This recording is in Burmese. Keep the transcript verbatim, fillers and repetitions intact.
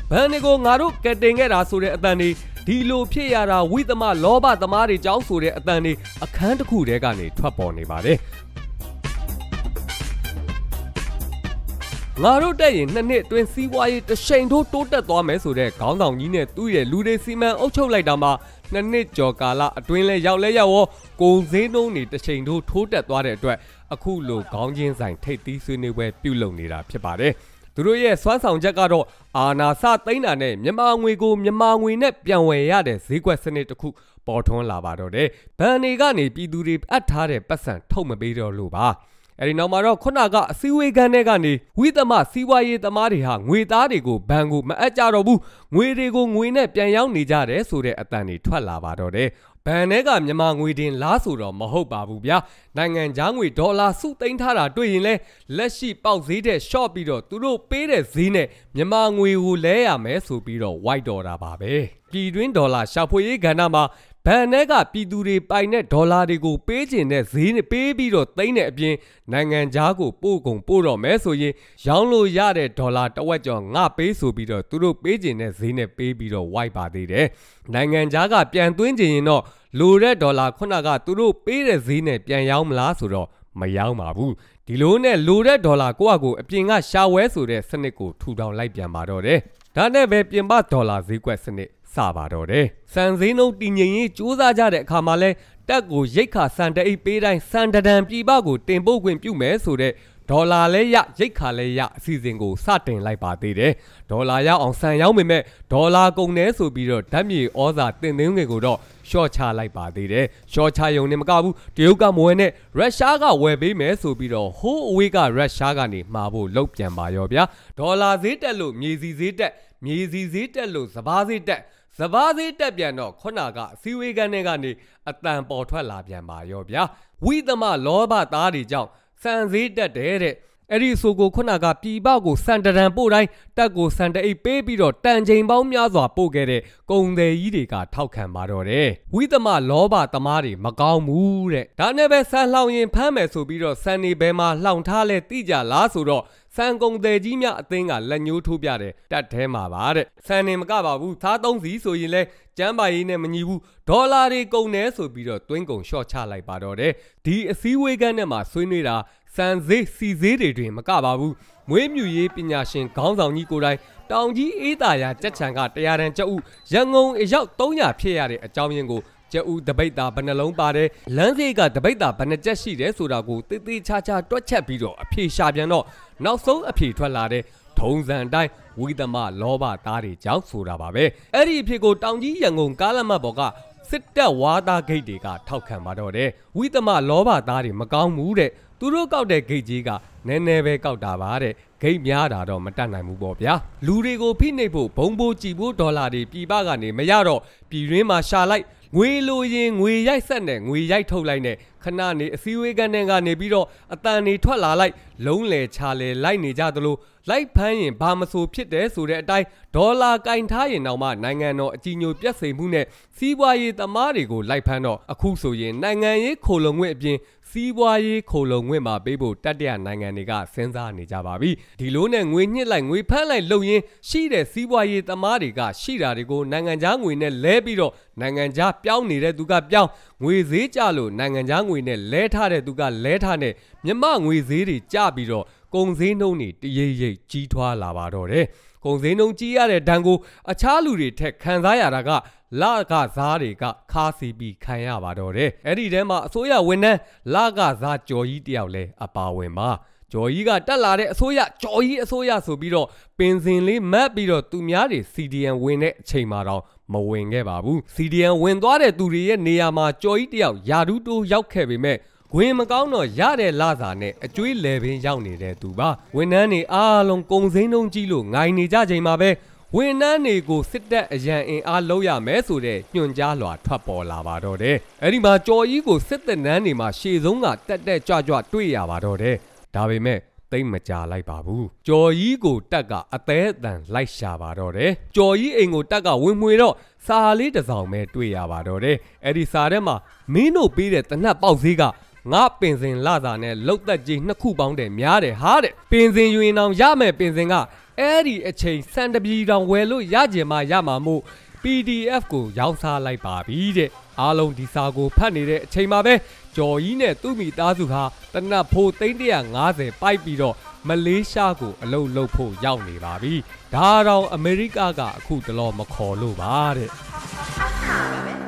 ဘန်တွေကိုငါတို့ကတင်ခဲ့တာဆိုတဲ့အတန်တွေဒီလိုဖြစ်ရတာဝိသမလောဘသမားတွေကြောင်းဆိုတဲ့အတန်တွေအခန်းတစ်ခုတည်းကနေထွက်ပေါ်နေပါတယ်ငါတို့တက်ရင်နှစ်နှစ်အတွင်းစီးပွားရေးတရှိန်ထိုးတိုးတက်သွားမယ်ဆိုတဲ့ခေါင်းဆောင်ကြီးနဲ့သူ့ရဲ့လူတွေစီမံအုပ်ချုပ်လိုက်တာမှာနှစ်နှစ်ကျော်ကာလအတွင်းလဲရောက်လဲရောက်ရောကုန်စည်နှုန်းတွေတရှိန်ထိုးထိုးတက်သွားတဲ့အတွက်အခုလိုခေါင်းချင်းဆိုင်ထိပ်သီးဆွေးနွေးပွဲပြုလုပ်နေတာဖြစ်ပါတယ်သူတို့ရဲ့စွမ်းဆောင်ချက်ကတော့အာနာစသိန်းတာနဲ့မြန်မာငွေကိုမြန်မာငွေနဲ့ပြန်ဝယ်ရတဲ့ဈေးကွက်စနစ်တစ်ခုပေါ်ထွန်းလာပါတော့တယ်ဘဏ်တွေကနေပြည်သူတွေအပ်ထားတဲ့ပတ်စံထုတ်မပေးတော့လို့ပါအဲဒီနောက်မှာတော့ခုနကအစည်းအဝေးခန်းထဲကနေဝိသမစီးပွားရေးသမားတွေဟာငွေသားတွေကိုဘဏ်ကိုမအပ်ကြတော့ဘူးငွေတွေကိုငွေနဲ့ပြန်ရောက်နေကြတယ်ဆိုတဲ့အတန်တွေထွက်လာပါတော့တယ်ဘဏ်ထဲကမြန်မာငွေတင်လားဆိုတော့မဟုတ်ပါဘူးဗျာနိုင်ငံခြားငွေဒေါ်လာစုသိမ်းထားတာတွေ့ရင်လဲလက်ရှိပေါက်ဈေးတဲ့ short ပြီးတော့သူတို့ပေးတဲ့ဈေးနဲ့မြန်မာငွေကိုလဲရမယ်ဆိုပြီးတော့ white ဒေါ်လာပါပဲပြည်တွင်းဒေါ်လာရှာဖွေရေးကဏ္ဍမှာဘဏ်ထဲကပြည်သူတွေပိုင်တဲ့ဒေါ်လာတွေကိုပေးချင်တဲ့ဈေးနဲ့ပေးပြီးတော့သိမ်းတဲ့အပြင်နိုင်ငံခြားကိုပို့ကုန်ပို့တော့မယ်ဆိုရင်ရောင်းလို့ရတဲ့ဒေါ်လာတစ်ဝက်ကျော်ငါပေးဆိုပြီးတော့သူတို့ပေးချင်တဲ့ဈေးနဲ့ပေးပြီးတော့ white ပါသေးတယ်နိုင်ငံခြားကပြန်သွင်းချင်ရင်တော့လိုတဲ့ဒေါ်လာခုနကသူတို့ပေးတဲ့ဈေးနဲ့ပြန်ရောင်းမလားဆိုတော့မရောင်းပါဘူးဒီလိုနဲ့လိုတဲ့ဒေါ်လာကိုယ့်အကိုအပြင်ကရှာဝဲဆိုတဲ့စနစ်ကိုထူထောင်လိုက်ပြန်ပါတော့တယ်ဒါနဲ့ပဲပြင်ပဒေါ်လာဈေးကွက်စနစ်စပါတော့တယ်စံစည်းနှုန်းတည်ငြိမ်ရေးစူးစမ်းကြတဲ့အခါမှာလဲတက်ကိုရိတ်ခါစံတအိတ်ပေးတိုင်းစံတဒံပြည်ပကိုတင်ပို့ခွင့်ပြုမယ်ဆိုတဲ့ဒေါ်လာလဲရရိတ်ခါလဲရအစီအစဉ်ကိုစတင်လိုက်ပါသေးတယ်ဒေါ်လာရောက်အောင်စံရောက်ပေမဲ့ဒေါ်လာကုန်နေဆိုပြီးတော့ဓာတ်မြေဩဇာတင်သွင်းငွေကိုတော့ရှော့ချလိုက်ပါသေးတယ်ရှော့ချရုံနဲ့မကဘူးတရုတ်ကမဝယ်နဲ့ရုရှားကဝယ်ပေးမယ်ဆိုပြီးတော့ဟိုးအဝေးကရုရှားကနေမှာဖို့လုပ်ပြန်ပါရောဗျာဒေါ်လာဈေးတက်လို့မြေစီဈေးတက်မြေစီဈေးတက်လို့စပါးဈေးတက်စပါးဈေးတက်ပြန်တော့ခုနကအစည်းအဝေးခန်းထဲကနေအတန်ပေါ်ထွက်လာပြန်ပါရောဗျာဝိသမလောဘသားတွေကြောင့်စံဈေးတက်တယ်တဲ့အဲ့ဒီဆိုကိုခုနကပြည်ပကိုစံတရံပို့တိုင်းတက်ကိုစံတအိတ်ပေးပြီးတော့တန်ချိန်ပေါင်းများစွာပို့ခဲ့တဲ့ကုန်သည်ကြီးတွေကထောက်ခံပါတော့တယ်ဝိသမလောဘသမားတွေမကောင်းဘူးတဲ့ဒါနဲ့ပဲစံလှောင်ရင်ဖမ်းမယ်ဆိုပြီးတော့စံနေဘဲမှာလှောင်ထားလဲတိကြလားဆိုတော့စံကုန်သည်ကြီးများအသင်းကလက်ညှိုးထိုးပြတယ်တက်ထဲမှာပါတဲ့စံနေမကပါဘူးသားသုံးစီဆိုရင်လဲကျမ်းပါရေးနဲ့မညီဘူးဒေါ်လာတွေကုန်နေဆိုပြီးတော့တွင်းကုန်ရှော့ချလိုက်ပါတော့တယ်ဒီအစည်းအဝေးခန်းထဲမှာဆွေးနွေးတာစံဈေးစီဈေးတွေတွင်မကပါဘူးမွေးမြူရေးပညာရှင်ခေါင်းဆောင်ကြီးကိုယ်တိုင်တောင်ကြီးအေးသာယာကြက်ချံကတရားတန်ကျပ်ဦးရန်ကုန်အရောက်သုံးရာဖြစ်ရတဲ့အကြောင်းရင်းကိုကျပ်ဦးတပိတ်တာဘယ်နှလုံးပါတယ်လမ်းစေးကတပိတ်တာဘယ်နှကျက်ရှိတယ်ဆိုတာကိုတိတိချာချာတွက်ချက်ပြီးတော့အဖြေရှာပြန်တော့နောက်ဆုံးအဖြေထွက်လာတဲ့ထုံစံတိုင်းဝိသမလောဘသားတွေကြောင့်ဆိုတာပါပဲအဲ့ဒီအဖြေကိုတောင်ကြီးရန်ကုန်ကားလမ်းမပေါ်ကစစ်တပ်ဝါသားဂိတ်တွေကထောက်ခံပါတော့တယ်ဝိသမလောဘသားတွေမကောင်းဘူးတဲ့သူတို့ကောက်တဲ့ဂိတ်ကြီးကနည်းနည်းပဲကောက်တာပါတဲ့ဂိတ်များတာတော့မတတ်နိုင်ဘူးပေါ့ဗျာလူတွေကိုဖိနှိပ်ဖို့ဘုံဘိုးကြည်ဖို့ဒေါ်လာတွေပြည်ပကနေမရတော့ပြည်ရင်းမှာရှာလိုက်ငွေလိုရင်ငွေရိုက်ဆက်နဲ့ငွေရိုက်ထုတ်လိုက်နဲ့ခဏနေအစည်းအဝေးကနေကနေပြီးတော့အတန်နေထွက်လာလိုက်လုံးလေချာလေလိုက်နေကြသလိုလိုက်ဖမ်းရင်ဘာမဆိုဖြစ်တယ်ဆိုတဲ့အတိုင်းဒေါ်လာကင်ထားရင်တော့မှနိုင်ငံတော်အကြီးအကျယ်ပြတ်စိမ်မှုနဲ့စီးပွားရေးသမားတွေကိုလိုက်ဖမ်းတော့အခုဆိုရင်နိုင်ငံရေးခိုလုံငွေအပြင်စီးပွားရေးခိုလုံငွေမှာပေးဖို့တတရနိုင်ငံတွေကစဉ်းစားနေကြပါပြီဒီလိုနဲ့ငွေညှစ်လိုက်ငွေဖမ်းလိုက်လုပ်ရင်းရှိတဲ့စီးပွားရေးသမားတွေကရှိတာတွေကိုနိုင်ငံခြားငွေနဲ့လဲပြီးတော့နိုင်ငံခြားပြောင်းနေတဲ့သူကပြောင်းငွေဈေးကျလို့နိုင်ငံခြားငွေနဲ့လဲထားတဲ့သူကလဲထားနဲ့မြမငွေဈေးတွေကျပြီးတော့ကုန်ဈေးနှုန်းတွေတရိပ်ရိပ်ကြီးထွားလာပါတော့တယ်ကုန်ဈေးနှုန်းကြီးရတဲ့ဒဏ်ကိုအခြားလူတွေထက်ခံစားရတာကလကစားတွေကခါစီပြီးခံရပါတော့တယ်အဲ့ဒီထဲမှာအစိုးရဝန်ထမ်းလကစားကြော်ကြီးတယောက်လဲအပါဝင်ပါကြော်ကြီးကတက်လာတဲ့အစိုးရကြော်ကြီးအစိုးရဆိုပြီးတော့ပင်စင်လေးမတ်ပြီးတော့သူများတွေ စီ ဒီ အမ် ဝင်တဲ့အချိန်မှာတော့မဝင်ခဲ့ပါဘူး စီ ဒီ အမ် ဝင်သွားတဲ့သူတွေရဲ့နေရာမှာကြော်ကြီးတယောက်ယာဒူးတိုးရောက်ခဲ့ပေမဲ့ဝင်မကောင်းတော့ရတဲ့လစာနဲ့အကျွေးလေပင်ရောက်နေတဲ့သူပါဝန်ထမ်းတွေအားလုံးကုံစင်းနှုံးကြီးလို့ငိုင်နေကြချိန်မှာပဲဝန်ထမ်းတွေကိုစစ်တပ်အရန်အင်အားလုံးရမယ်ဆိုတဲ့ညွှန်ကြားလွှာထွက်ပေါ်လာပါတော့တယ်အဲ့ဒီမှာကြော်ကြီးကိုစစ်တပ်နန်းတွေမှာရှေ့ဆုံးကတက်တက်ကြွကြွတွေ့ရပါတော့တယ်ဒါပေမဲ့သိမ့်မကြလိုက်ပါဘူးကြော်ကြီးကိုတက်ကအသေးအတန်လိုက်ရှာပါတော့တယ်ကြော်ကြီးအိမ်ကိုတက်ကဝင်မွေတော့စာလေးတစ်စောင်ပဲတွေ့ရပါတော့တယ်အဲ့ဒီစာထဲမှာမင်းတို့ပေးတဲ့တနတ်ပေါက်ဈေးကငါပင်စင်လာစာနဲ့လောက်သက်ကြီးနှစ်ခုပေါင်းတယ်များတယ်ဟာတဲ့ပင်စင်ယူရင်အောင်ရမယ်ပင်စင်ကအဲ့ဒီအချိန်စံတပြီတောင်ဝယ်လို့ရကြမှာရမှာမို့ ပီ ဒီ အက်ဖ် ကိုရောင်းစားလိုက်ပါပြီတဲ့အားလုံးဒီစာကိုဖတ်နေတဲ့အချိန်မှာပဲကျော်ကြီးနဲ့သူ့မိသားစုဟာတနတ်ဖိုးသိန်းတစ်ရာငါးဆယ်ပိုက်ပြီးတော့မလေးရှားကိုအလုပ်လုပ်ဖို့ရောက်နေပါပြီဒါတော့အမေရိကကအခုတလောမခေါ်လို့ပါတဲ့